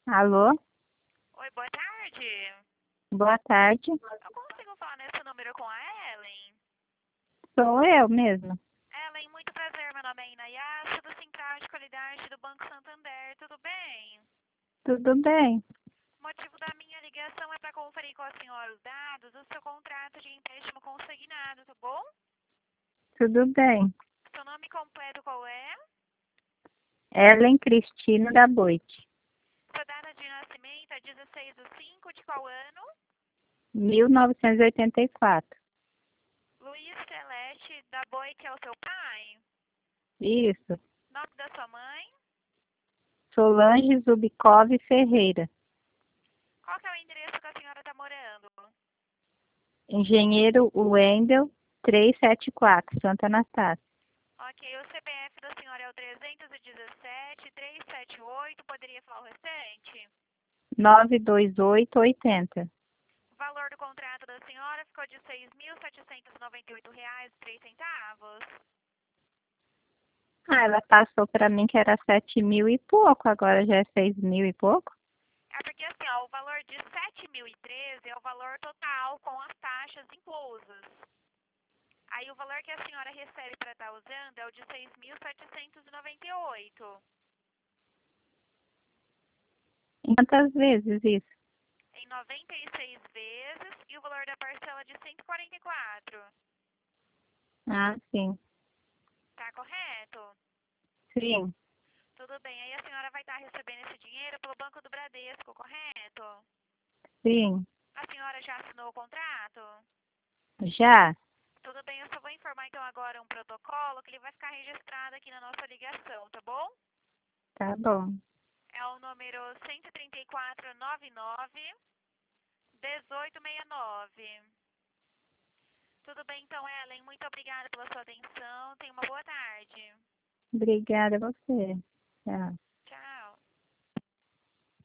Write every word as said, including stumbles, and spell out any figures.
Alô? Oi, boa tarde. Boa tarde. Eu consigo falar nesse número com a Ellen? Sou eu mesma. Ellen, muito prazer. Meu nome é Inayasha, do Central de Qualidade do Banco Santander. Tudo bem? Tudo bem? O motivo da minha ligação é para conferir com a senhora os dados do seu contrato de empréstimo consignado, tá bom? Tudo bem. Seu nome completo qual é? Ellen Cristina da Boite. Sua data de nascimento é dezesseis de cinco de qual ano? mil novecentos e oitenta e quatro. Luiz Celeste da Boi, que é o seu pai? Isso. Nome da sua mãe? Solange Zubikov Ferreira. Qual que é o endereço que a senhora está morando? Engenheiro Wendel trezentos e setenta e quatro, Santa Anastácia. Ok, o C P F da senhora é o trezentos e dezessete, trezentos e setenta e oito, poderia falar o restante? novecentos e vinte e oito, oitenta. O valor do contrato da senhora ficou de seis mil setecentos e noventa e oito reais e três centavos. Ah, ela passou para mim que era sete mil e pouco, agora já é seis mil e pouco? É porque assim, ó, o valor de sete mil e treze é o valor total com as taxas inclusas. Aí o valor que a senhora recebe para estar usando é o de seis mil setecentos e noventa e oito. Em quantas vezes isso? Em noventa e seis vezes e o valor da parcela de cento e quarenta e quatro. Ah, sim. Tá correto? Sim. Tudo bem. Aí a senhora vai estar recebendo esse dinheiro pelo Banco do Bradesco, correto? Sim. A senhora já assinou o contrato? Já? Tudo bem, eu só vou informar então agora um protocolo que ele vai ficar registrado aqui na nossa ligação, tá bom? Tá bom. É o número um três quatro nove nove um oito seis nove. Tudo bem então, Ellen. Muito obrigada pela sua atenção. Tenha uma boa tarde. Obrigada a você. Tchau.